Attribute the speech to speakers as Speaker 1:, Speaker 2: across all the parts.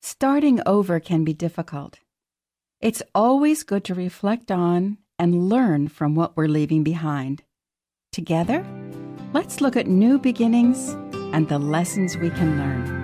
Speaker 1: Starting over can be difficult. It's always good to reflect on and learn from what we're leaving behind. Together, let's look at new beginnings and the lessons we can learn.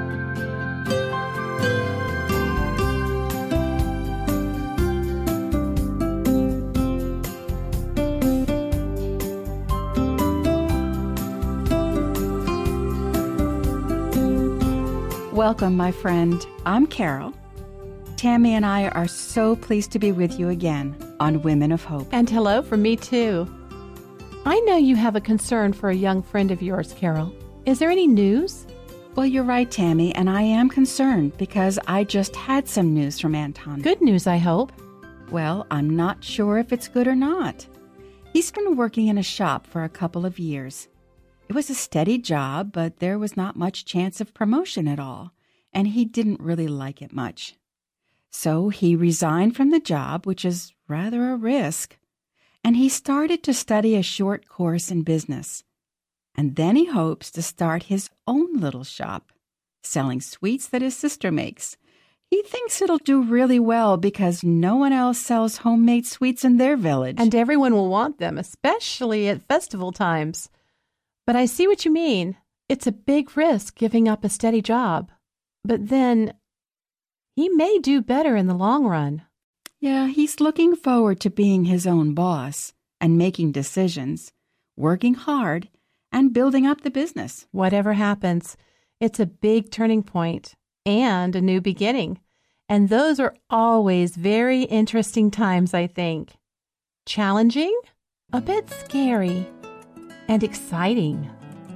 Speaker 1: Welcome, my friend. I'm Carol. Tammy and I are so pleased to be with you again on Women of Hope.
Speaker 2: And hello from me, too. I know you have a concern for a young friend of yours, Carol. Is there any news?
Speaker 1: Well, you're right, Tammy, and I am concerned because I just had some news from Anton.
Speaker 2: Good news, I hope.
Speaker 1: Well, I'm not sure if it's good or not. He's been working in a shop for a couple of years. It was a steady job, but there was not much chance of promotion at all, and he didn't really like it much. So he resigned from the job, which is rather a risk, and he started to study a short course in business. And then he hopes to start his own little shop, selling sweets that his sister makes. He thinks it'll do really well because no one else sells homemade sweets in their village.
Speaker 2: And everyone will want them, especially at festival times. But I see what you mean. It's a big risk giving up a steady job. But then he may do better in the long run.
Speaker 1: Yeah, he's looking forward to being his own boss and making decisions, working hard, and building up the business.
Speaker 2: Whatever happens, it's a big turning point and a new beginning. And those are always very interesting times, I think. Challenging, a bit scary, and exciting.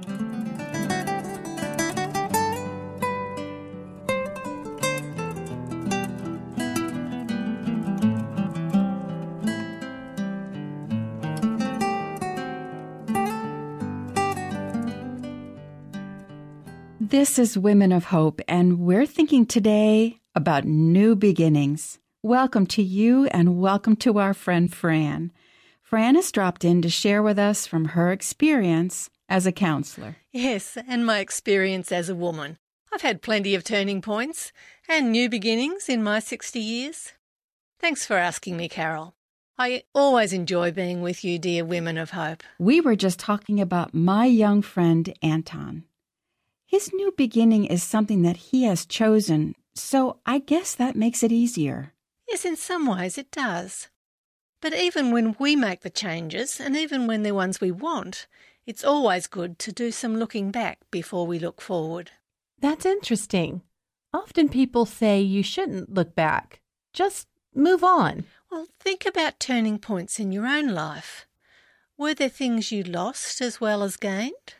Speaker 1: This is Women of Hope, and we're thinking today about new beginnings. Welcome to you and welcome to our friend Fran. Fran has dropped in to share with us from her experience as a counselor.
Speaker 3: Yes, and my experience as a woman. I've had plenty of turning points and new beginnings in my 60 years. Thanks for asking me, Carol. I always enjoy being with you, dear Women of Hope.
Speaker 1: We were just talking about my young friend, Anton. His new beginning is something that he has chosen, so I guess that makes it easier.
Speaker 3: Yes, in some ways it does. But even when we make the changes, and even when they're ones we want, it's always good to do some looking back before we look forward.
Speaker 2: That's interesting. Often people say you shouldn't look back. Just move on.
Speaker 3: Well, think about turning points in your own life. Were there things you lost as well as gained?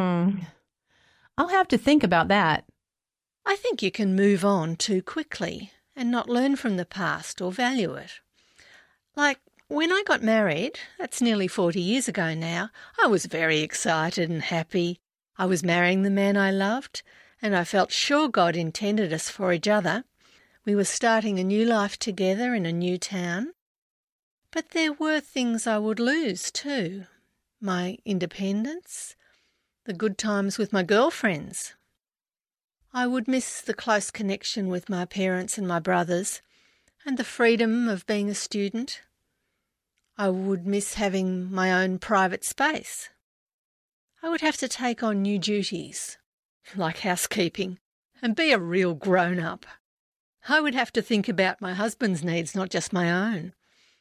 Speaker 2: I'll have to think about that.
Speaker 3: I think you can move on too quickly and not learn from the past or value it. Like when I got married, that's nearly 40 years ago now, I was very excited and happy. I was marrying the man I loved, and I felt sure God intended us for each other. We were starting a new life together in a new town. But there were things I would lose too. My independence, the good times with my girlfriends. I would miss the close connection with my parents and my brothers, and the freedom of being a student. I would miss having my own private space. I would have to take on new duties, like housekeeping, and be a real grown-up. I would have to think about my husband's needs, not just my own.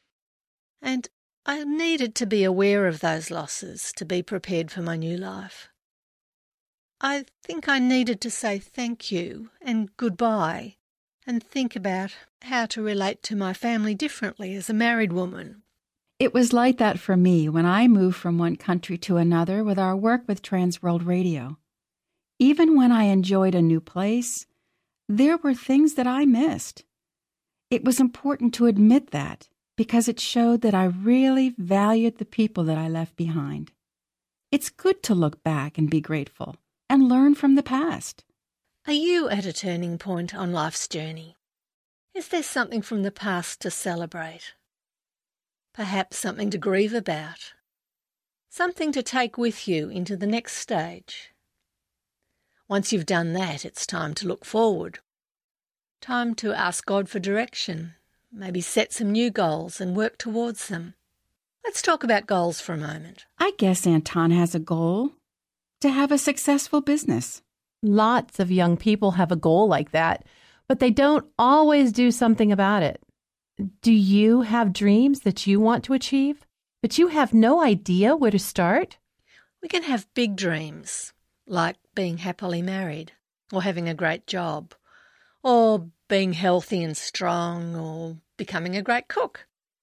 Speaker 3: And I needed to be aware of those losses to be prepared for my new life. I think I needed to say thank you and goodbye and think about how to relate to my family differently as a married woman.
Speaker 1: It was like that for me when I moved from one country to another with our work with Trans World Radio. Even when I enjoyed a new place, there were things that I missed. It was important to admit that because it showed that I really valued the people that I left behind. It's good to look back and be grateful and learn from the past.
Speaker 3: Are you at a turning point on life's journey? Is there something from the past to celebrate? Perhaps something to grieve about? Something to take with you into the next stage? Once you've done that, it's time to look forward. Time to ask God for direction, maybe set some new goals and work towards them. Let's talk about goals for a moment.
Speaker 1: I guess Anton has a goal to have a successful business.
Speaker 2: Lots of young people have a goal like that, but they don't always do something about it. Do you have dreams that you want to achieve, but you have no idea where to start?
Speaker 3: We can have big dreams, like being happily married, or having a great job, or being healthy and strong, or becoming a great cook.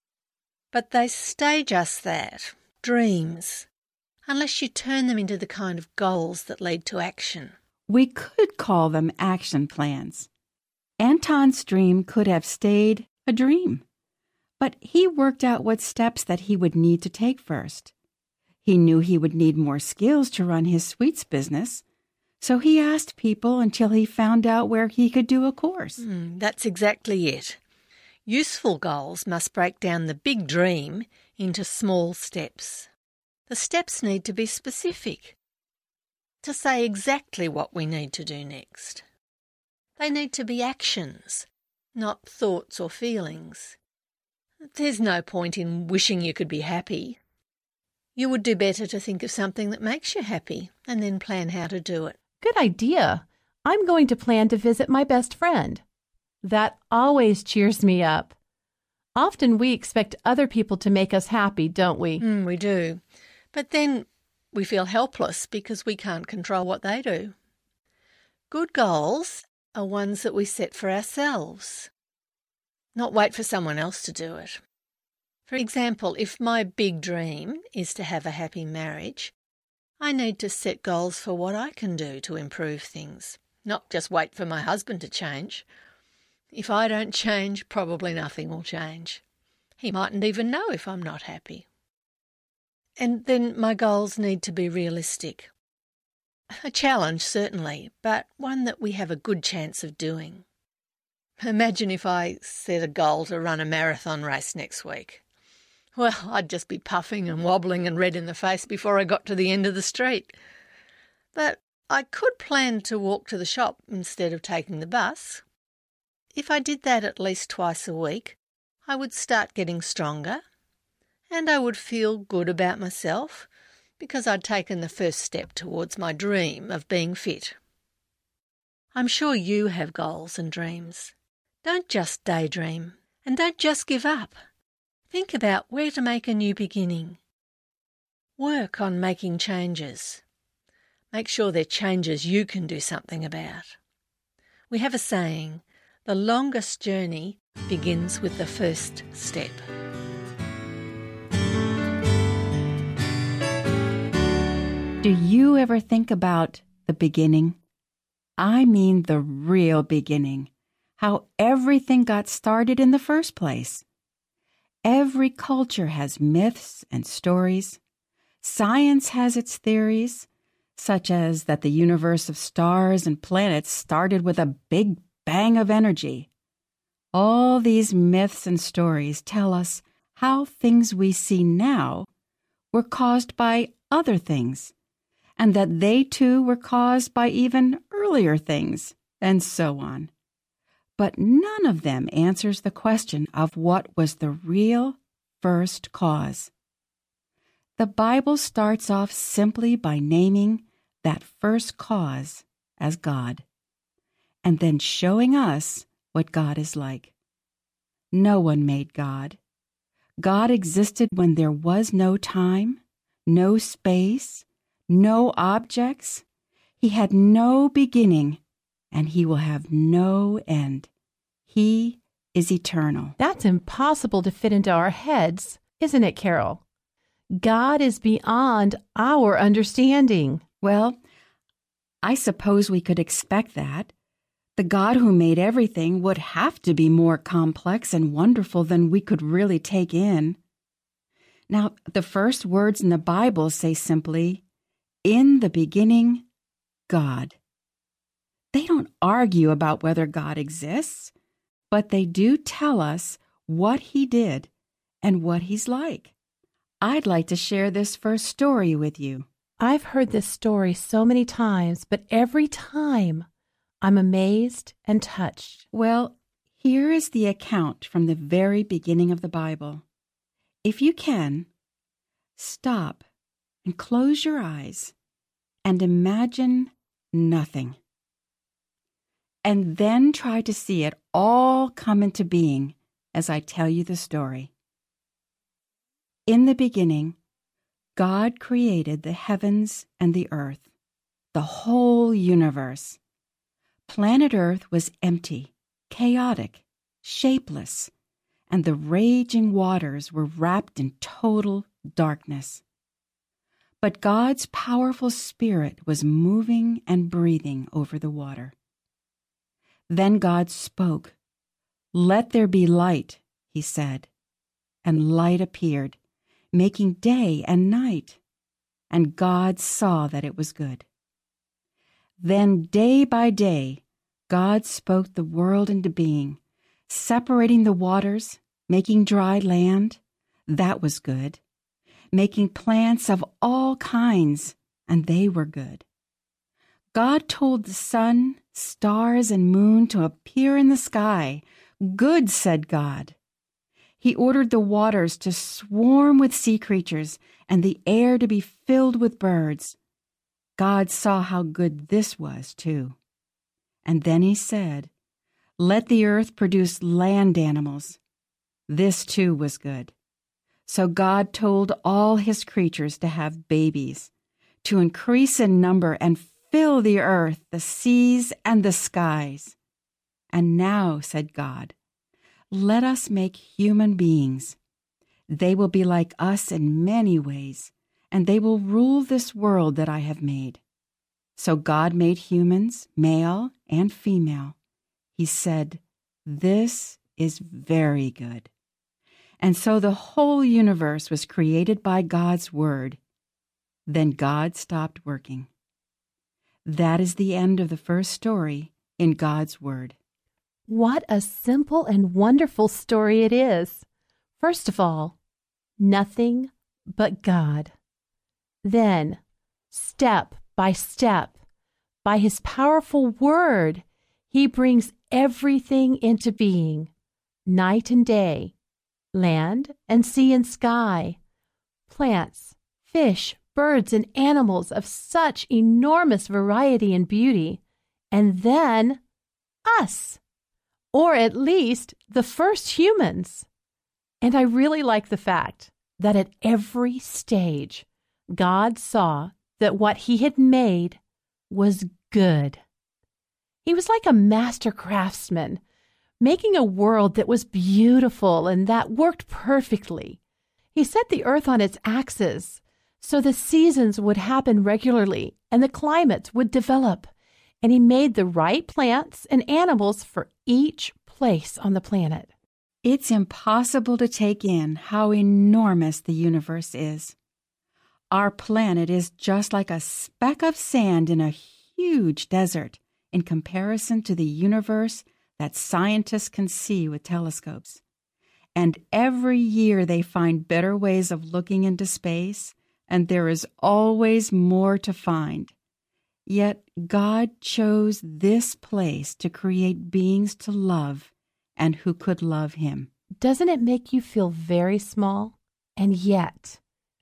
Speaker 3: But they stay just that, dreams, unless you turn them into the kind of goals that lead to action.
Speaker 1: We could call them action plans. Anton's dream could have stayed a dream, but he worked out what steps that he would need to take first. He knew he would need more skills to run his sweets business, so he asked people until he found out where he could do a course.
Speaker 3: That's exactly it. Useful goals must break down the big dream into small steps. The steps need to be specific, to say exactly what we need to do next. They need to be actions, not thoughts or feelings. There's no point in wishing you could be happy. You would do better to think of something that makes you happy and then plan how to do it.
Speaker 2: Good idea. I'm going to plan to visit my best friend. That always cheers me up. Often we expect other people to make us happy, don't we?
Speaker 3: We do. But then we feel helpless because we can't control what they do. Good goals are ones that we set for ourselves, not wait for someone else to do it. For example, if my big dream is to have a happy marriage, I need to set goals for what I can do to improve things, not just wait for my husband to change. If I don't change, probably nothing will change. He mightn't even know if I'm not happy. And then my goals need to be realistic. A challenge, certainly, but one that we have a good chance of doing. Imagine if I set a goal to run a marathon race next week. Well, I'd just be puffing and wobbling and red in the face before I got to the end of the street. But I could plan to walk to the shop instead of taking the bus. If I did that at least twice a week, I would start getting stronger, and I would feel good about myself because I'd taken the first step towards my dream of being fit. I'm sure you have goals and dreams. Don't just daydream, and don't just give up. Think about where to make a new beginning. Work on making changes. Make sure they're changes you can do something about. We have a saying, the longest journey begins with the first step.
Speaker 1: Do you ever think about the beginning? I mean the real beginning, how everything got started in the first place. Every culture has myths and stories. Science has its theories, such as that the universe of stars and planets started with a big bang of energy. All these myths and stories tell us how things we see now were caused by other things, and that they too were caused by even earlier things, and so on. But none of them answers the question of what was the real first cause. The Bible starts off simply by naming that first cause as God, and then showing us what God is like. No one made God. God existed when there was no time, no space, no objects. He had no beginning, and he will have no end. He is eternal.
Speaker 2: That's impossible to fit into our heads, isn't it, Carol? God is beyond our understanding.
Speaker 1: Well, I suppose we could expect that. The God who made everything would have to be more complex and wonderful than we could really take in. Now, the first words in the Bible say simply, "In the beginning, God." They don't argue about whether God exists, but they do tell us what he did and what he's like. I'd like to share this first story with you.
Speaker 2: I've heard this story so many times, but every time I'm amazed and touched.
Speaker 1: Well, here is the account from the very beginning of the Bible. If you can, stop and close your eyes and imagine nothing. And then try to see it all come into being as I tell you the story. In the beginning, God created the heavens and the earth, the whole universe. Planet Earth was empty, chaotic, shapeless, and the raging waters were wrapped in total darkness. But God's powerful Spirit was moving and breathing over the water. Then God spoke. "Let there be light," he said. And light appeared, making day and night. And God saw that it was good. Then day by day, God spoke the world into being, separating the waters, making dry land. That was good. Making plants of all kinds, and they were good. God told the sun, stars, and moon to appear in the sky. Good, said God. He ordered the waters to swarm with sea creatures and the air to be filled with birds. God saw how good this was, too. And then he said, "Let the earth produce land animals." This, too, was good. So God told all his creatures to have babies, to increase in number and fill the earth, the seas, and the skies. And now, said God, let us make human beings. They will be like us in many ways, and they will rule this world that I have made. So God made humans, male and female. He said, "This is very good." And so the whole universe was created by God's word. Then God stopped working. That is the end of the first story in God's word.
Speaker 2: What a simple and wonderful story it is. First of all, nothing but God. Then, step by step, by his powerful word, he brings everything into being, night and day, land and sea and sky, plants, fish, birds, and animals of such enormous variety and beauty, and then us, or at least the first humans. And I really like the fact that at every stage, God saw that what he had made was good. He was like a master craftsman, making a world that was beautiful and that worked perfectly. He set the earth on its axis so the seasons would happen regularly and the climates would develop. And he made the right plants and animals for each place on the planet.
Speaker 1: It's impossible to take in how enormous the universe is. Our planet is just like a speck of sand in a huge desert in comparison to the universe that scientists can see with telescopes. And every year they find better ways of looking into space, and there is always more to find. Yet God chose this place to create beings to love and who could love him.
Speaker 2: Doesn't it make you feel very small and yet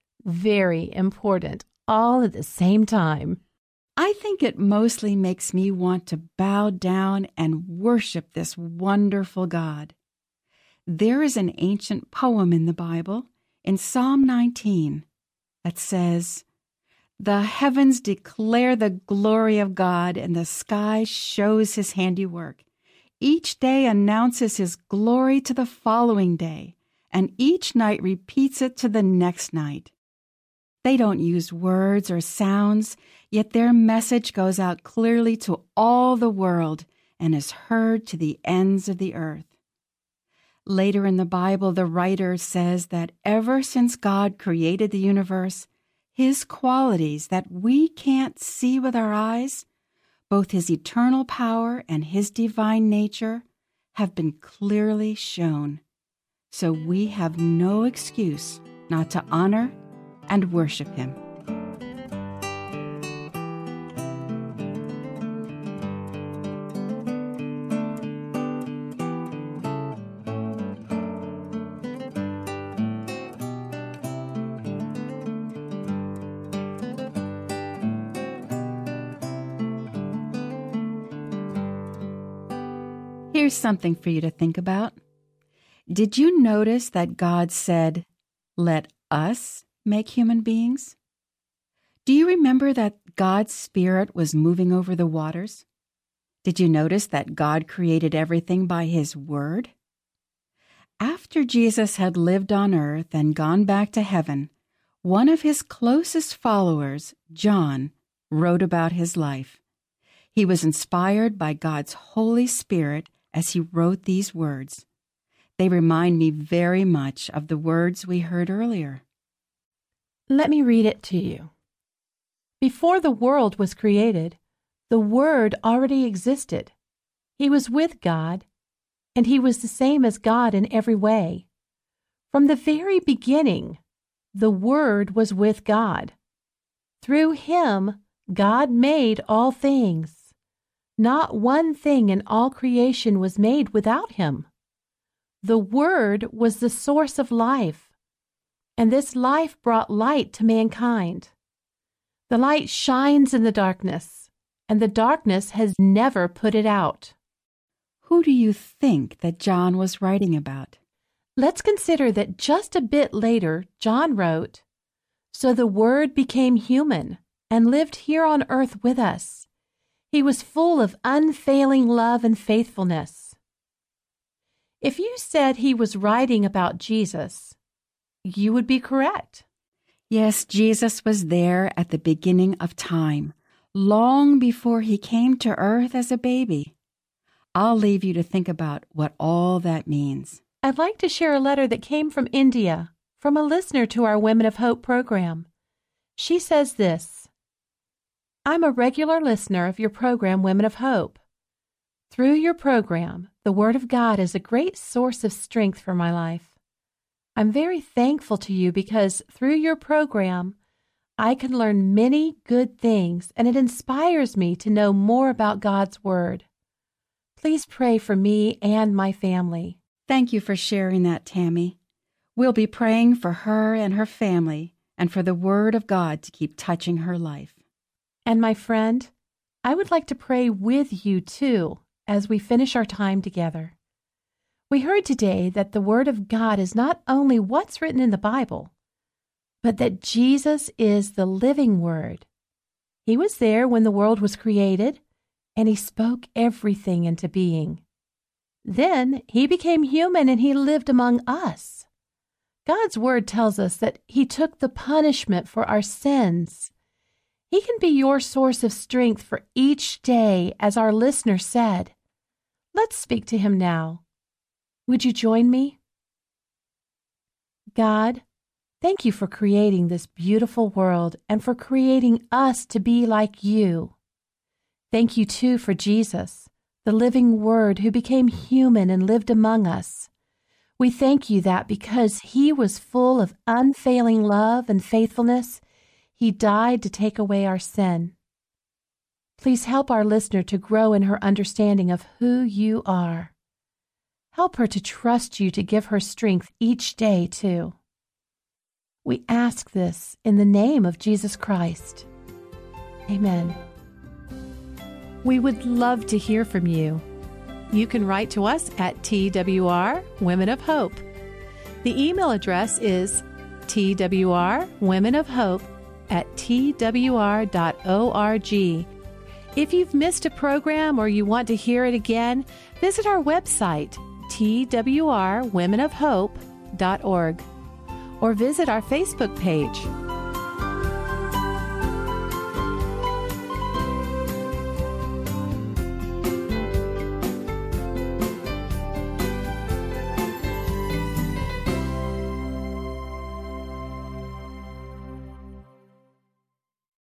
Speaker 2: very important all at the same time?
Speaker 1: I think it mostly makes me want to bow down and worship this wonderful God. There is an ancient poem in the Bible, in Psalm 19, that says, "The heavens declare the glory of God, and the sky shows his handiwork. Each day announces his glory to the following day, and each night repeats it to the next night." They don't use words or sounds, yet their message goes out clearly to all the world and is heard to the ends of the earth. Later in the Bible, the writer says that ever since God created the universe, his qualities that we can't see with our eyes, both his eternal power and his divine nature, have been clearly shown. So we have no excuse not to honor and worship him. Here's something for you to think about. Did you notice that God said, "Let us make human beings"? Do you remember that God's Spirit was moving over the waters? Did you notice that God created everything by His Word? After Jesus had lived on earth and gone back to heaven, one of His closest followers, John, wrote about His life. He was inspired by God's Holy Spirit as he wrote these words. They remind me very much of the words we heard earlier.
Speaker 2: Let me read it to you. Before the world was created, the Word already existed. He was with God, and He was the same as God in every way. From the very beginning, the Word was with God. Through Him, God made all things. Not one thing in all creation was made without Him. The Word was the source of life, and this life brought light to mankind. The light shines in the darkness, and the darkness has never put it out.
Speaker 1: Who do you think that John was writing about?
Speaker 2: Let's consider that just a bit later, John wrote, "So the Word became human and lived here on earth with us. He was full of unfailing love and faithfulness." If you said he was writing about Jesus, you would be correct.
Speaker 1: Yes, Jesus was there at the beginning of time, long before He came to earth as a baby. I'll leave you to think about what all that means.
Speaker 2: I'd like to share a letter that came from India, from a listener to our Women of Hope program. She says this: "I'm a regular listener of your program, Women of Hope. Through your program, the Word of God is a great source of strength for my life. I'm very thankful to you because through your program, I can learn many good things, and it inspires me to know more about God's Word. Please pray for me and my family."
Speaker 1: Thank you for sharing that, Tammy. We'll be praying for her and her family and for the Word of God to keep touching her life.
Speaker 2: And my friend, I would like to pray with you too as we finish our time together. We heard today that the Word of God is not only what's written in the Bible, but that Jesus is the living Word. He was there when the world was created, and He spoke everything into being. Then He became human and He lived among us. God's Word tells us that He took the punishment for our sins. He can be your source of strength for each day, as our listener said. Let's speak to Him now. Would you join me? God, thank you for creating this beautiful world and for creating us to be like you. Thank you, too, for Jesus, the living Word who became human and lived among us. We thank you that because He was full of unfailing love and faithfulness, He died to take away our sin. Please help our listener to grow in her understanding of who you are. Help her to trust you to give her strength each day, too. We ask this in the name of Jesus Christ. Amen. We would love to hear from you. You can write to us at TWR Women of Hope. The email address is twrwomenofhope@twr.org. If you've missed a program or you want to hear it again, visit our website, twrwomenofhope.org, or visit our Facebook page.